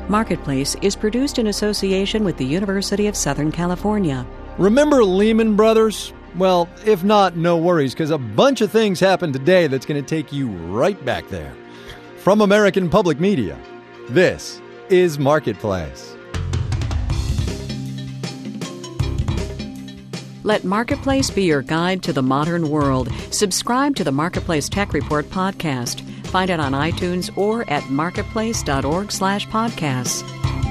Marketplace is produced in association with the University of Southern California. Remember Lehman Brothers? Well, if not, no worries, because a bunch of things happened today that's going to take you right back there. From American Public Media, this is Marketplace. Let Marketplace be your guide to the modern world. Subscribe to the Marketplace Tech Report podcast. Find it on iTunes or at marketplace.org/podcasts.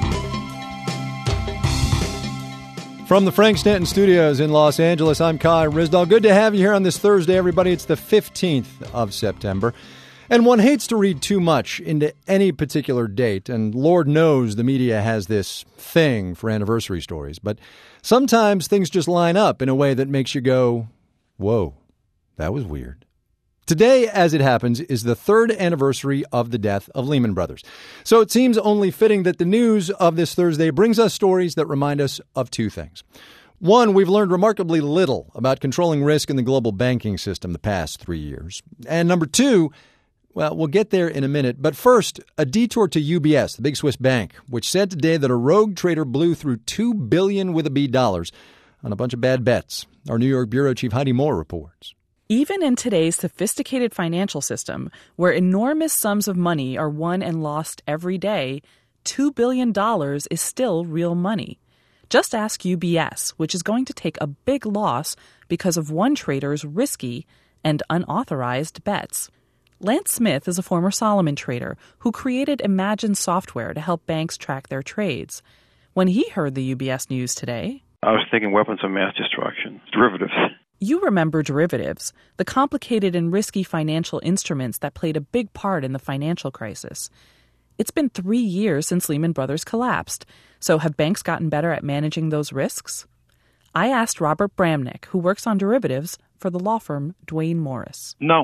From the Frank Stanton Studios in Los Angeles, I'm Kai Ryssdal. Good to have you here on this Thursday, everybody. It's the 15th of September. And one hates to read too much into any particular date, and Lord knows the media has this thing for anniversary stories. But sometimes things just line up in a way that makes you go, whoa, that was weird. Today, as it happens, is the third anniversary of the death of Lehman Brothers. So it seems only fitting that the news of this Thursday brings us stories that remind us of two things. One, we've learned remarkably little about controlling risk in the global banking system the past 3 years. And number two, well, we'll get there in a minute. But first, a detour to UBS, the big Swiss bank, which said today that a rogue trader blew through $2 billion with a B dollars on a bunch of bad bets. Our New York bureau chief Heidi Moore reports. Even in today's sophisticated financial system, where enormous sums of money are won and lost every day, $2 billion is still real money. Just ask UBS, which is going to take a big loss because of one trader's risky and unauthorized bets. Lance Smith is a former Solomon trader who created Imagine software to help banks track their trades. When he heard the UBS news today, I was thinking weapons of mass destruction, derivatives. You remember derivatives, the complicated and risky financial instruments that played a big part in the financial crisis. It's been 3 years since Lehman Brothers collapsed, so have banks gotten better at managing those risks? I asked Robert Bramnick, who works on derivatives for the law firm Duane Morris. No.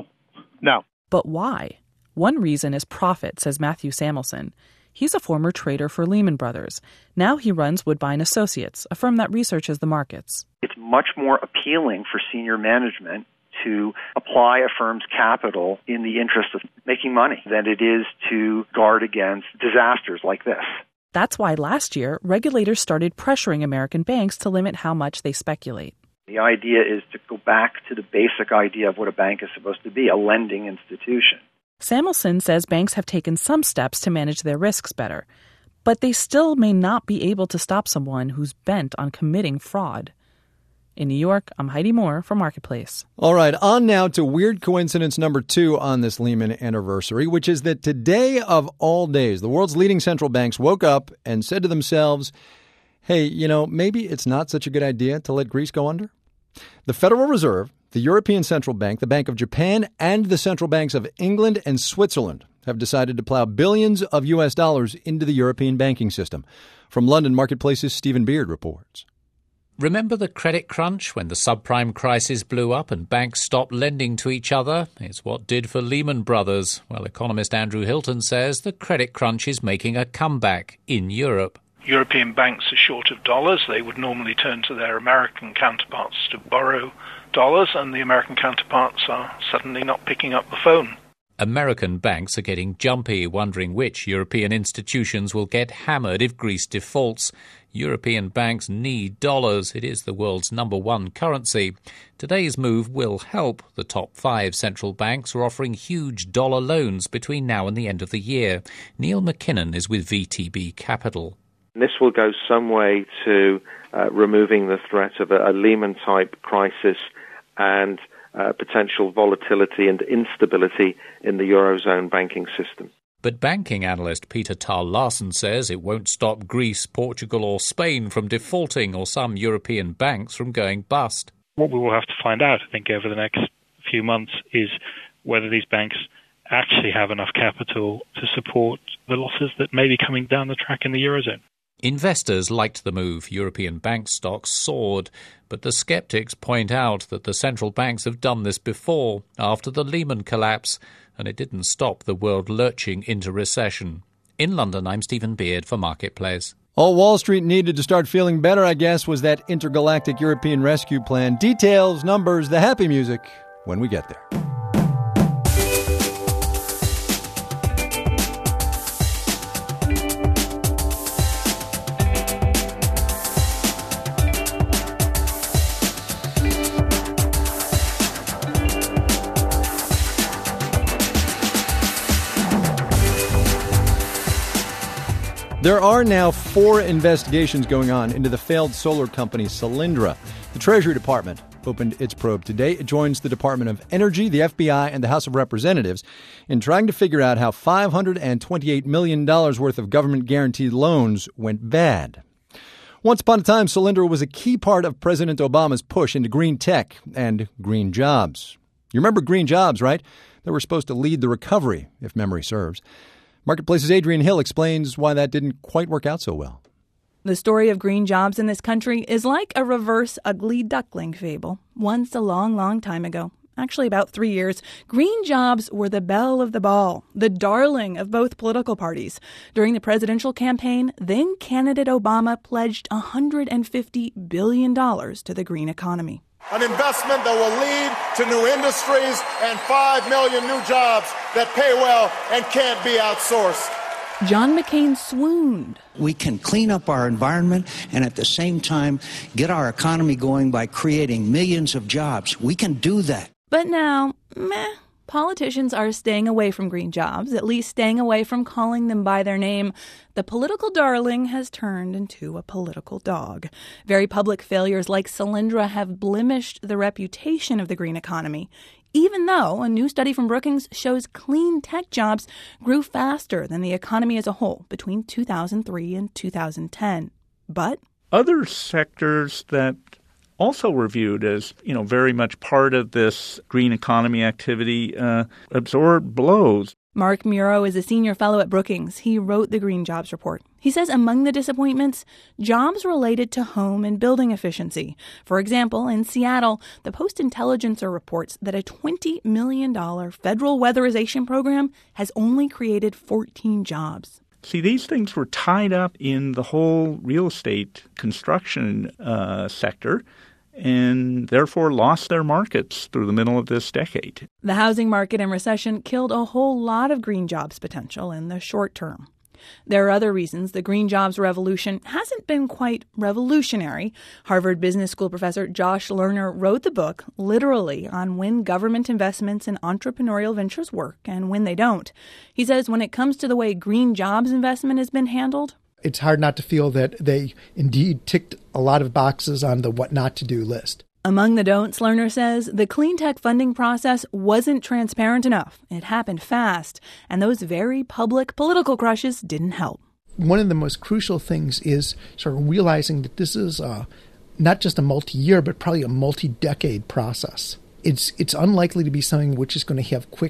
But why? One reason is profit, says Matthew Samuelson. He's a former trader for Lehman Brothers. Now he runs Woodbine Associates, a firm that researches the markets. It's much more appealing for senior management to apply a firm's capital in the interest of making money than it is to guard against disasters like this. That's why last year, regulators started pressuring American banks to limit how much they speculate. The idea is to go back to the basic idea of what a bank is supposed to be, a lending institution. Samuelson says banks have taken some steps to manage their risks better, but they still may not be able to stop someone who's bent on committing fraud. In New York, I'm Heidi Moore for Marketplace. All right, on now to weird coincidence number 2 on this Lehman anniversary, which is that today of all days, the world's leading central banks woke up and said to themselves, hey, maybe it's not such a good idea to let Greece go under. The Federal Reserve, the European Central Bank, the Bank of Japan, and the central banks of England and Switzerland have decided to plow billions of U.S. dollars into the European banking system. From London Marketplace's Stephen Beard reports. Remember the credit crunch when the subprime crisis blew up and banks stopped lending to each other? It's what did for Lehman Brothers. Well, economist Andrew Hilton says the credit crunch is making a comeback in Europe. European banks are short of dollars. They would normally turn to their American counterparts to borrow dollars, and the American counterparts are suddenly not picking up the phone. American banks are getting jumpy, wondering which European institutions will get hammered if Greece defaults. European banks need dollars. It is the world's number one currency. Today's move will help. The top 5 central banks are offering huge dollar loans between now and the end of the year. Neil McKinnon is with VTB Capital. This will go some way to removing the threat of a Lehman-type crisis and potential volatility and instability in the Eurozone banking system. But banking analyst Peter Tarl-Larsen says it won't stop Greece, Portugal or Spain from defaulting or some European banks from going bust. What we will have to find out, I think, over the next few months is whether these banks actually have enough capital to support the losses that may be coming down the track in the Eurozone. Investors liked the move. European bank stocks soared, but the skeptics point out that the central banks have done this before, after the Lehman collapse, and it didn't stop the world lurching into recession. In London, I'm Stephen Beard for Marketplace. All Wall Street needed to start feeling better, I guess, was that intergalactic European rescue plan. Details, numbers, the happy music, when we get there. There are now 4 investigations going on into the failed solar company Solyndra. The Treasury Department opened its probe today. It joins the Department of Energy, the FBI, and the House of Representatives in trying to figure out how $528 million worth of government-guaranteed loans went bad. Once upon a time, Solyndra was a key part of President Obama's push into green tech and green jobs. You remember green jobs, right? They were supposed to lead the recovery, if memory serves. Marketplace's Adrian Hill explains why that didn't quite work out so well. The story of green jobs in this country is like a reverse ugly duckling fable. Once a long, long time ago, actually about 3 years, green jobs were the belle of the ball, the darling of both political parties. During the presidential campaign, then candidate Obama pledged $150 billion to the green economy. An investment that will lead to new industries and 5 million new jobs that pay well and can't be outsourced. John McCain swooned. We can clean up our environment and at the same time get our economy going by creating millions of jobs. We can do that. But now, politicians are staying away from green jobs, at least staying away from calling them by their name. The political darling has turned into a political dog. Very public failures like Solyndra have blemished the reputation of the green economy, even though a new study from Brookings shows clean tech jobs grew faster than the economy as a whole between 2003 and 2010. But other sectors that also were viewed as, very much part of this green economy activity absorbed blows. Mark Muro is a senior fellow at Brookings. He wrote the Green Jobs Report. He says among the disappointments, jobs related to home and building efficiency. For example, in Seattle, the Post-Intelligencer reports that a $20 million federal weatherization program has only created 14 jobs. See, these things were tied up in the whole real estate construction sector and therefore lost their markets through the middle of this decade. The housing market and recession killed a whole lot of green jobs potential in the short term. There are other reasons the green jobs revolution hasn't been quite revolutionary. Harvard Business School professor Josh Lerner wrote the book literally on when government investments in entrepreneurial ventures work and when they don't. He says when it comes to the way green jobs investment has been handled, it's hard not to feel that they indeed ticked a lot of boxes on the what not to do list. Among the don'ts, Lerner says, the clean tech funding process wasn't transparent enough. It happened fast, and those very public political crushes didn't help. One of the most crucial things is sort of realizing that this is not just a multi-year, but probably a multi-decade process. It's unlikely to be something which is going to have quick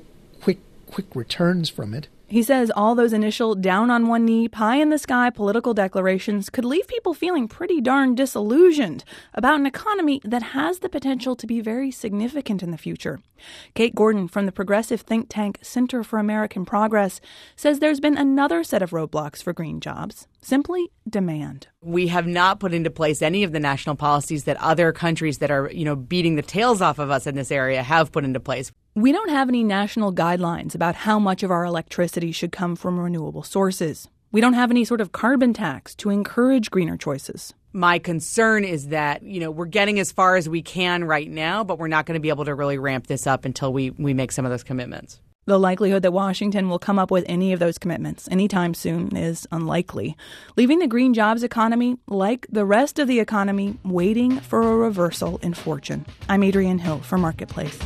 returns from it. He says all those initial down-on-one-knee, pie-in-the-sky political declarations could leave people feeling pretty darn disillusioned about an economy that has the potential to be very significant in the future. Kate Gordon from the progressive think tank Center for American Progress says there's been another set of roadblocks for green jobs, simply demand. We have not put into place any of the national policies that other countries that are, beating the tails off of us in this area have put into place. We don't have any national guidelines about how much of our electricity should come from renewable sources. We don't have any sort of carbon tax to encourage greener choices. My concern is that, we're getting as far as we can right now, but we're not going to be able to really ramp this up until we make some of those commitments. The likelihood that Washington will come up with any of those commitments anytime soon is unlikely, leaving the green jobs economy, like the rest of the economy, waiting for a reversal in fortune. I'm Adrian Hill for Marketplace.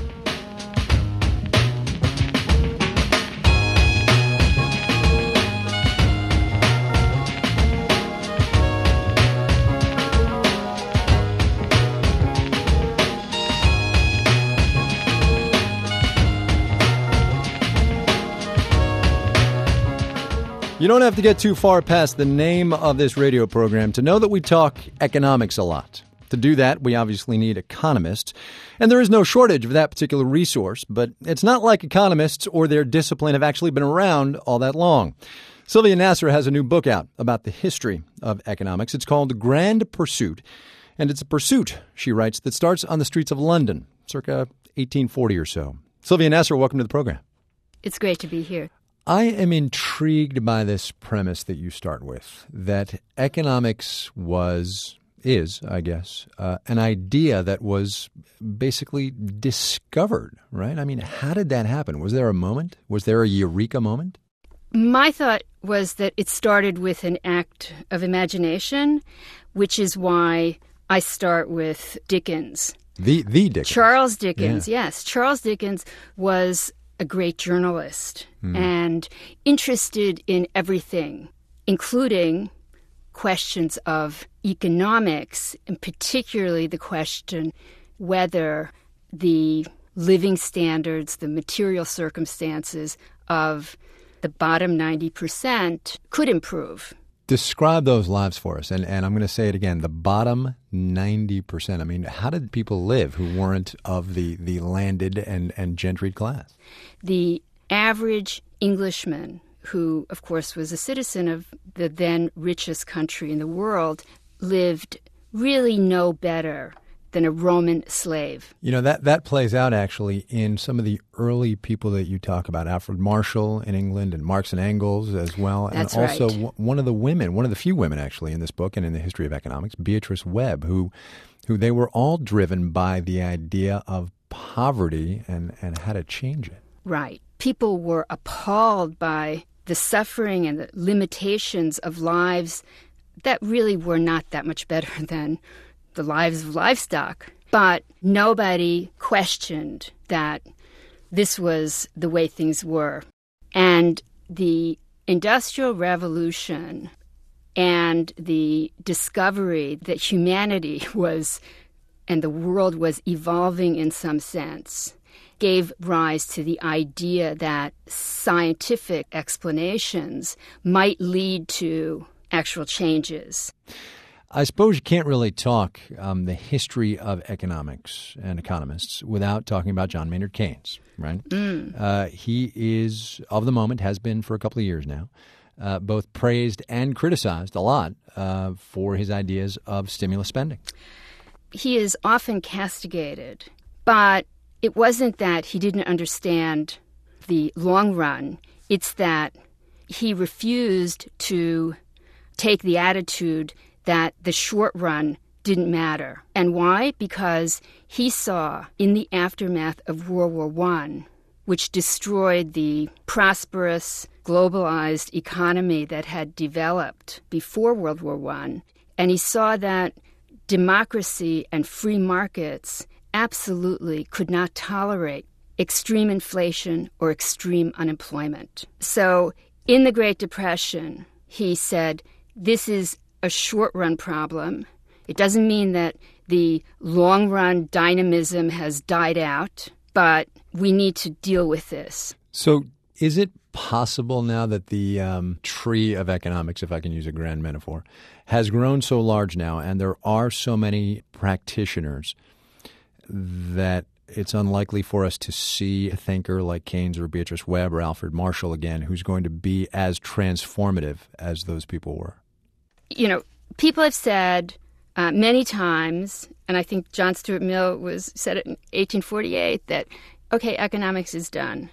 You don't have to get too far past the name of this radio program to know that we talk economics a lot. To do that, we obviously need economists, and there is no shortage of that particular resource, but it's not like economists or their discipline have actually been around all that long. Sylvia Nasar has a new book out about the history of economics. It's called Grand Pursuit, and it's a pursuit, she writes, that starts on the streets of London, circa 1840 or so. Sylvia Nasar, welcome to the program. It's great to be here. I am intrigued by this premise that you start with, that economics is, I guess, an idea that was basically discovered, right? I mean, how did that happen? Was there a moment? Was there a eureka moment? My thought was that it started with an act of imagination, which is why I start with Dickens. The Dickens. Charles Dickens, yes. Charles Dickens was a great journalist and interested in everything, including questions of economics, and particularly the question whether the living standards, the material circumstances of the bottom 90% could improve. Describe those lives for us. And I'm going to say it again, the bottom 90%. I mean, how did people live who weren't of the landed and gentried class? The average Englishman, who, of course, was a citizen of the then richest country in the world, lived really no better than a Roman slave. You know, that plays out actually in some of the early people that you talk about, Alfred Marshall in England and Marx and Engels as well. That's and also right. one of the few women actually in this book and in the history of economics, Beatrice Webb, who they were all driven by the idea of poverty and how to change it. Right. People were appalled by the suffering and the limitations of lives that really were not that much better than the lives of livestock. But nobody questioned that this was the way things were. And the Industrial Revolution and the discovery that humanity was, and the world was evolving in some sense, gave rise to the idea that scientific explanations might lead to actual changes. I suppose you can't really talk the history of economics and economists without talking about John Maynard Keynes, right? He is, of the moment, has been for a couple of years now, both praised and criticized a lot for his ideas of stimulus spending. He is often castigated, but it wasn't that he didn't understand the long run. It's that he refused to take the attitude that the short run didn't matter. And why? Because he saw in the aftermath of World War I, which destroyed the prosperous, globalized economy that had developed before World War I, and he saw that democracy and free markets absolutely could not tolerate extreme inflation or extreme unemployment. So in the Great Depression, he said, this is a short-run problem. It doesn't mean that the long-run dynamism has died out, but we need to deal with this. So is it possible now that the tree of economics, if I can use a grand metaphor, has grown so large now and there are so many practitioners that it's unlikely for us to see a thinker like Keynes or Beatrice Webb or Alfred Marshall again who's going to be as transformative as those people were? You know, people have said many times, and I think John Stuart Mill said it in 1848, that, okay, economics is done.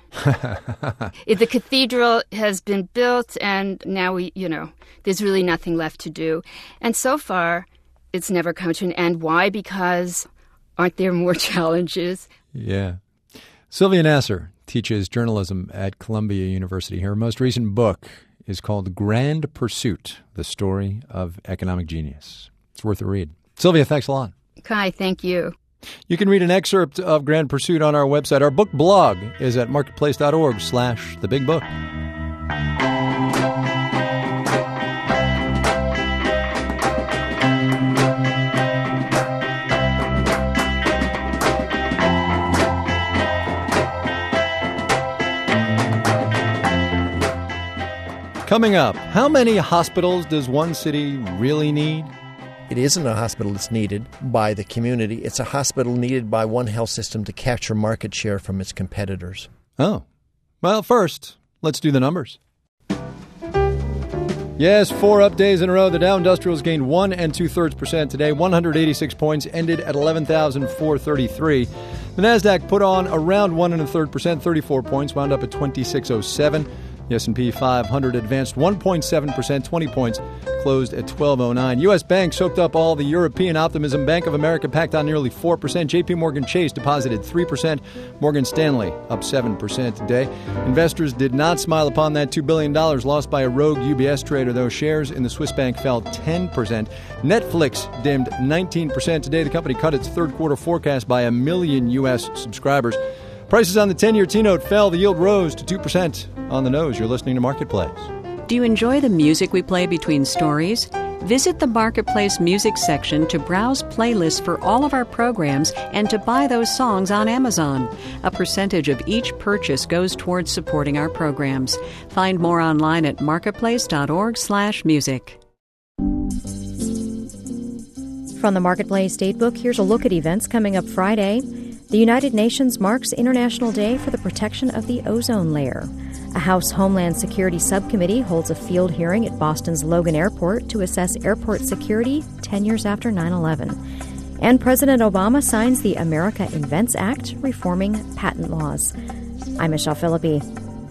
The cathedral has been built, and now there's really nothing left to do. And so far, it's never come to an end. Why? Because aren't there more challenges? Yeah. Sylvia Nasar teaches journalism at Columbia University. Her most recent book is called Grand Pursuit, The Story of Economic Genius. It's worth a read. Sylvia, thanks a lot. Kai, thank you. You can read an excerpt of Grand Pursuit on our website. Our book blog is at marketplace.org/thebigbook. Coming up, how many hospitals does one city really need? It isn't a hospital that's needed by the community. It's a hospital needed by one health system to capture market share from its competitors. Oh. Well, first, let's do the numbers. Yes, 4 up days in a row. The Dow Industrials gained 1 2/3% today. 186 points, ended at 11,433. The Nasdaq put on around 1 1/3%, 34 points, wound up at 2607. The S&P 500 advanced 1.7%, 20 points, closed at 1209. U.S. banks soaked up all the European optimism. Bank of America packed on nearly 4%. J.P. Morgan Chase deposited 3%. Morgan Stanley up 7% today. Investors did not smile upon that $2 billion lost by a rogue UBS trader, though shares in the Swiss bank fell 10%. Netflix dimmed 19% today. The company cut its third quarter forecast by 1 million U.S. subscribers. Prices on the 10-year T-note fell. The yield rose to 2% on the nose. You're listening to Marketplace. Do you enjoy the music we play between stories? Visit the Marketplace music section to browse playlists for all of our programs and to buy those songs on Amazon. A percentage of each purchase goes towards supporting our programs. Find more online at marketplace.org/music. From the Marketplace Datebook, here's a look at events coming up Friday. The United Nations marks International Day for the Protection of the Ozone Layer. A House Homeland Security Subcommittee holds a field hearing at Boston's Logan Airport to assess airport security 10 years after 9/11. And President Obama signs the America Invents Act, reforming patent laws. I'm Michelle Philippi.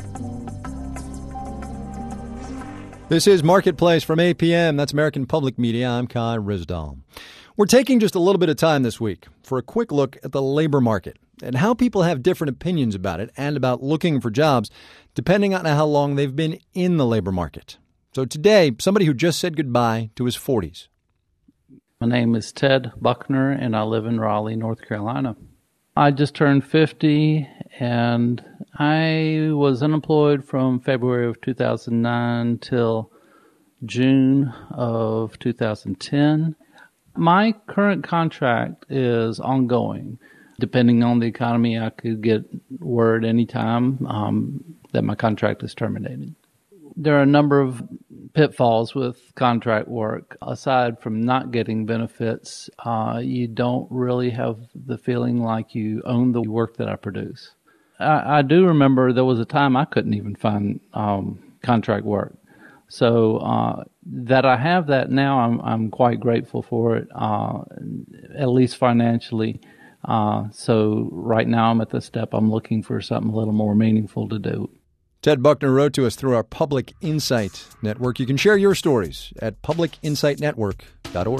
This is Marketplace from APM. That's American Public Media. I'm Kai Ryssdal. We're taking just a little bit of time this week for a quick look at the labor market and how people have different opinions about it and about looking for jobs depending on how long they've been in the labor market. So today, somebody who just said goodbye to his 40s. My name is Ted Buckner, and I live in Raleigh, North Carolina. I just turned 50, and I was unemployed from February of 2009 till June of 2010. My current contract is ongoing. Depending on the economy, I could get word anytime that my contract is terminated. There are a number of pitfalls with contract work. Aside from not getting benefits, you don't really have the feeling like you own the work that I produce. I do remember there was a time I couldn't even find contract work. So that I have that now, I'm quite grateful for it, at least financially. So right now I'm at the step I'm looking for something a little more meaningful to do. Ted Buckner wrote to us through our Public Insight Network. You can share your stories at publicinsightnetwork.org.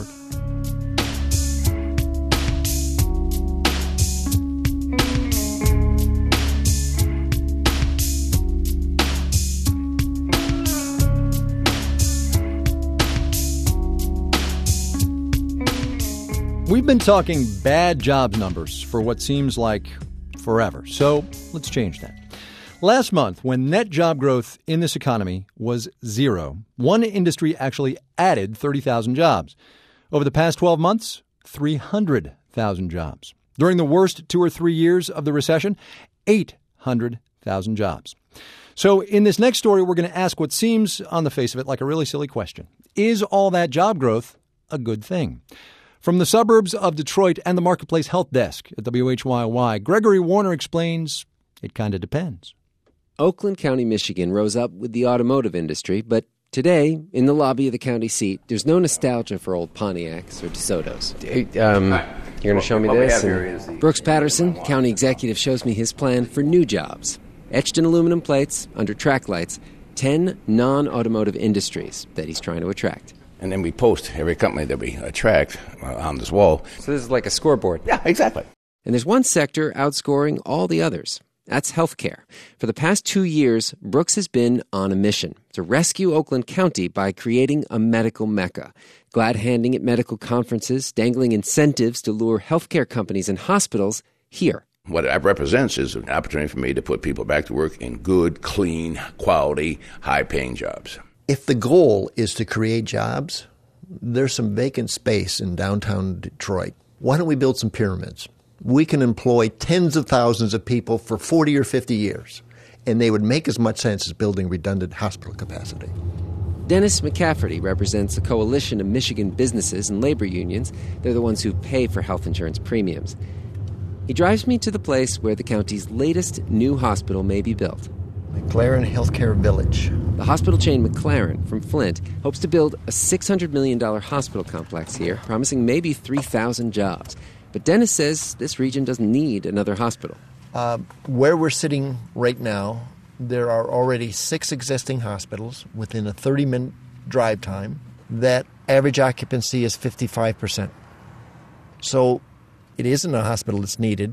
We've been talking bad jobs numbers for what seems like forever, so let's change that. Last month, when net job growth in this economy was zero, one industry actually added 30,000 jobs. Over the past 12 months, 300,000 jobs. During the worst 2 or 3 years of the recession, 800,000 jobs. So in this next story, we're going to ask what seems, on the face of it, like a really silly question. Is all that job growth a good thing? From the suburbs of Detroit and the Marketplace Health Desk at WHYY, Gregory Warner explains it kind of depends. Oakland County, Michigan rose up with the automotive industry, but today, in the lobby of the county seat, there's no nostalgia for old Pontiacs or DeSotos. You're going to show me this? Brooks Patterson, county executive, shows me his plan for new jobs. Etched in aluminum plates, under track lights, 10 non-automotive industries that he's trying to attract. And then we post every company that we attract on this wall. So this is like a scoreboard. Yeah, exactly. And there's one sector outscoring all the others. That's healthcare. For the past 2 years, Brooks has been on a mission to rescue Oakland County by creating a medical mecca. Glad-handing at medical conferences, dangling incentives to lure healthcare companies and hospitals here. What it represents is an opportunity for me to put people back to work in good, clean, quality, high-paying jobs. If the goal is to create jobs, there's some vacant space in downtown Detroit. Why don't we build some pyramids? We can employ tens of thousands of people for 40 or 50 years, and they would make as much sense as building redundant hospital capacity. Dennis McCafferty represents a coalition of Michigan businesses and labor unions. They're the ones who pay for health insurance premiums. He drives me to the place where the county's latest new hospital may be built. McLaren Healthcare Village. The hospital chain McLaren from Flint hopes to build a $600 million hospital complex here, promising maybe 3,000 jobs. But Dennis says this region doesn't need another hospital. Where we're sitting right now, there are already 6 existing hospitals within a 30-minute drive time that average occupancy is 55%. So it isn't a hospital that's needed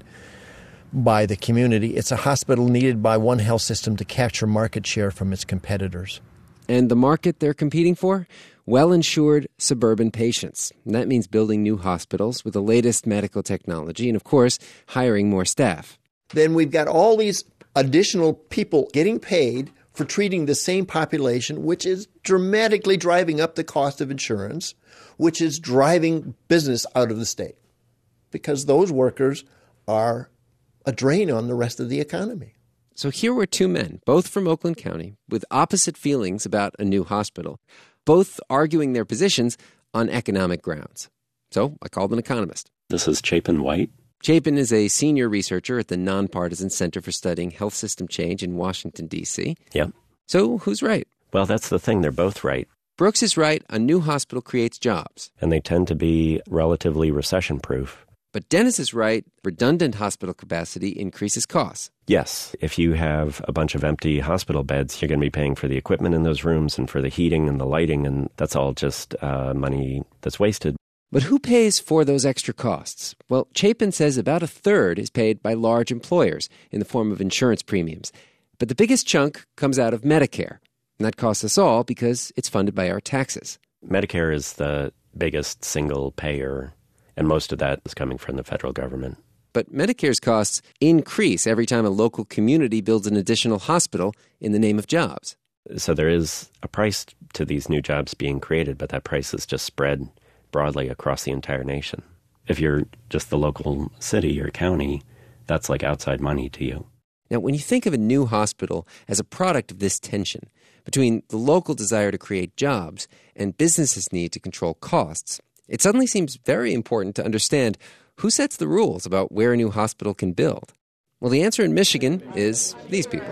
by the community. It's a hospital needed by one health system to capture market share from its competitors. And the market they're competing for? Well-insured suburban patients. And that means building new hospitals with the latest medical technology and, of course, hiring more staff. Then we've got all these additional people getting paid for treating the same population, which is dramatically driving up the cost of insurance, which is driving business out of the state, because those workers are a drain on the rest of the economy. So here were 2 men, both from Oakland County, with opposite feelings about a new hospital, both arguing their positions on economic grounds. So I called an economist. This is Chapin White. Chapin is a senior researcher at the Nonpartisan Center for Studying Health System Change in Washington, D.C. Yeah. So who's right? Well, that's the thing. They're both right. Brooks is right. A new hospital creates jobs. And they tend to be relatively recession-proof. But Dennis is right. Redundant hospital capacity increases costs. Yes. If you have a bunch of empty hospital beds, you're going to be paying for the equipment in those rooms and for the heating and the lighting, and that's all just money that's wasted. But who pays for those extra costs? Well, Chapin says about a third is paid by large employers in the form of insurance premiums. But the biggest chunk comes out of Medicare. And that costs us all because it's funded by our taxes. Medicare is the biggest single payer, and most of that is coming from the federal government. But Medicare's costs increase every time a local community builds an additional hospital in the name of jobs. So there is a price to these new jobs being created, but that price is just spread broadly across the entire nation. If you're just the local city or county, that's like outside money to you. Now, when you think of a new hospital as a product of this tension between the local desire to create jobs and businesses' need to control costs, it suddenly seems very important to understand who sets the rules about where a new hospital can build. Well, the answer in Michigan is these people.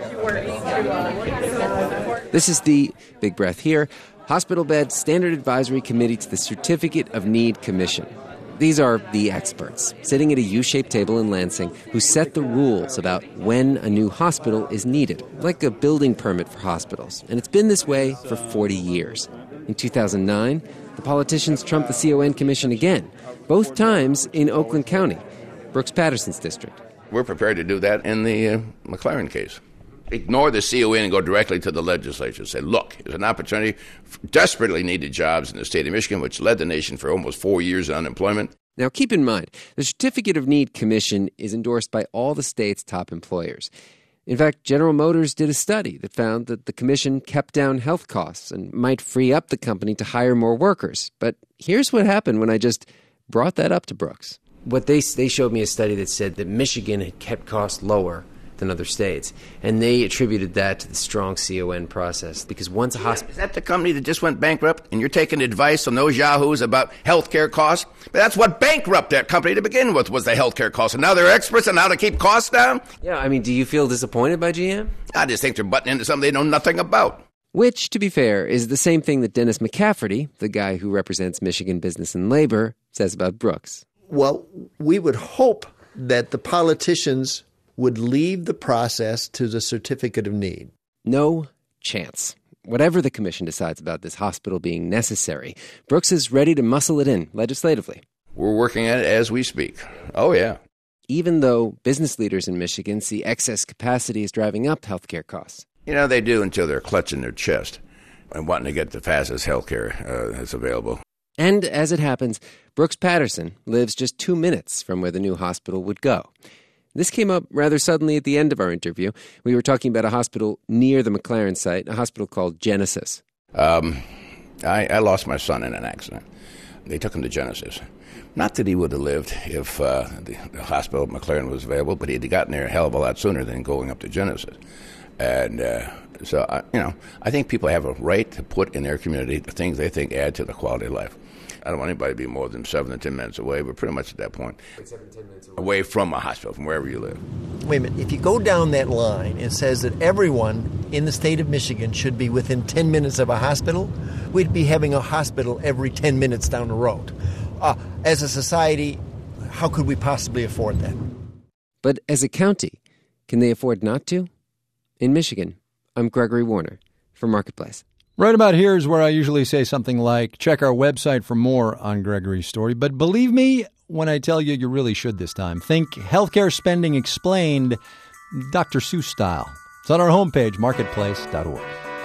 This is the, big breath here, Hospital Bed Standard Advisory Committee to the Certificate of Need Commission. These are the experts, sitting at a U-shaped table in Lansing, who set the rules about when a new hospital is needed, like a building permit for hospitals. And it's been this way for 40 years. In 2009, the politicians trumped the CON Commission again, both times in Oakland County, Brooks Patterson's district. We're prepared to do that in the McLaren case. Ignore the CON and go directly to the legislature. Say, look, there's an opportunity for desperately needed jobs in the state of Michigan, which led the nation for almost 4 years in unemployment. Now, keep in mind, the Certificate of Need Commission is endorsed by all the state's top employers. In fact, General Motors did a study that found that the commission kept down health costs and might free up the company to hire more workers. But here's what happened when I just brought that up to Brooks. What they showed me a study that said that Michigan had kept costs lower than other states, and they attributed that to the strong CON process, because once a hospital... Is that the company that just went bankrupt, and you're taking advice from those yahoos about health care costs? But that's what bankrupted that company to begin with, was the health care costs, and now they're experts on how to keep costs down? Yeah, I mean, do you feel disappointed by GM? I just think they're butting into something they know nothing about. Which, to be fair, is the same thing that Dennis McCafferty, the guy who represents Michigan Business and Labor, says about Brooks. Well, we would hope that the politicians would leave the process to the Certificate of Need. No chance. Whatever the commission decides about this hospital being necessary, Brooks is ready to muscle it in legislatively. We're working at it as we speak. Oh, yeah. Even though business leaders in Michigan see excess capacity as driving up healthcare costs. You know, they do until they're clutching their chest and wanting to get the fastest health care that's available. And as it happens, Brooks Patterson lives just 2 minutes from where the new hospital would go. This came up rather suddenly at the end of our interview. We were talking about a hospital near the McLaren site, a hospital called Genesis. I lost my son in an accident. They took him to Genesis. Not that he would have lived if the hospital at McLaren was available, but he'd gotten there a hell of a lot sooner than going up to Genesis. And so, I think people have a right to put in their community the things they think add to the quality of life. I don't want anybody to be more than 7 to 10 minutes away, but pretty much at that point, 7 to 10 minutes away from a hospital, from wherever you live. Wait a minute. If you go down that line, it says that everyone in the state of Michigan should be within 10 minutes of a hospital. We'd be having a hospital every 10 minutes down the road. As a society, how could we possibly afford that? But as a county, can they afford not to? In Michigan, I'm Gregory Warner for Marketplace. Right about here is where I usually say something like, check our website for more on Gregory's story. But believe me when I tell you, you really should this time. Think healthcare spending explained Dr. Seuss style. It's on our homepage, marketplace.org.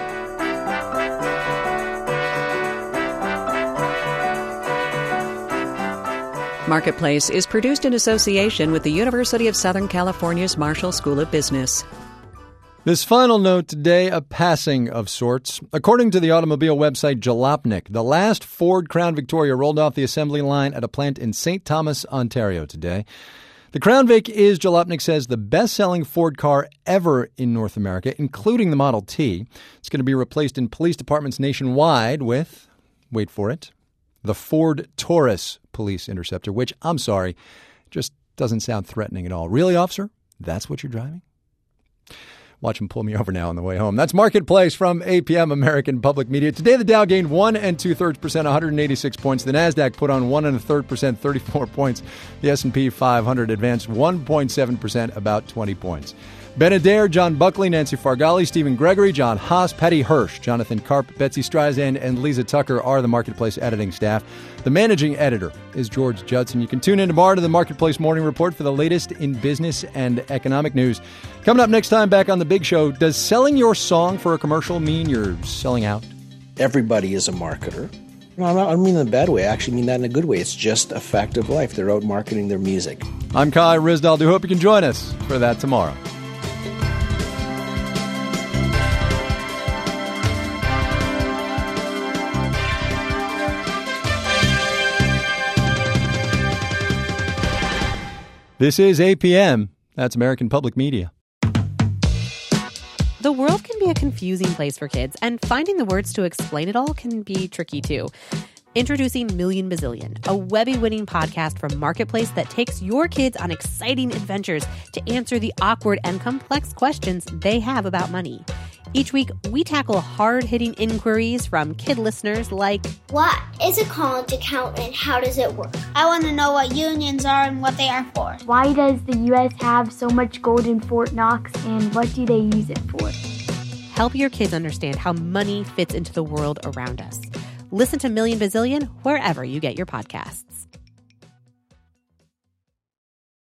Marketplace is produced in association with the University of Southern California's Marshall School of Business. This final note today, a passing of sorts. According to the automobile website Jalopnik, the last Ford Crown Victoria rolled off the assembly line at a plant in St. Thomas, Ontario today. The Crown Vic is, Jalopnik says, the best-selling Ford car ever in North America, including the Model T. It's going to be replaced in police departments nationwide with, wait for it, the Ford Taurus police interceptor, which, I'm sorry, just doesn't sound threatening at all. Really, officer? That's what you're driving? Watch him pull me over now on the way home. That's Marketplace from APM American Public Media. Today, the Dow gained 1 2/3%, 186 points. The NASDAQ put on 1 1/3%, 34 points. The S&P 500 advanced 1.7%, about 20 points. Ben Adair, John Buckley, Nancy Fargali, Stephen Gregory, John Haas, Patty Hirsch, Jonathan Karp, Betsy Streisand, and Lisa Tucker are the Marketplace editing staff. The managing editor is George Judson. You can tune in tomorrow to the Marketplace Morning Report for the latest in business and economic news. Coming up next time back on The Big Show, does selling your song for a commercial mean you're selling out? Everybody is a marketer. No, I don't mean in a bad way. I actually mean that in a good way. It's just a fact of life. They're out marketing their music. I'm Kai Ryssdal. Do hope you can join us for that tomorrow. This is APM. That's American Public Media. The world can be a confusing place for kids, and finding the words to explain it all can be tricky too. Introducing Million Bazillion, a Webby-winning podcast from Marketplace that takes your kids on exciting adventures to answer the awkward and complex questions they have about money. Each week, we tackle hard-hitting inquiries from kid listeners like, what is a college account and how does it work? I want to know what unions are and what they are for. Why does the U.S. have so much gold in Fort Knox and what do they use it for? Help your kids understand how money fits into the world around us. Listen to Million Bazillion wherever you get your podcasts.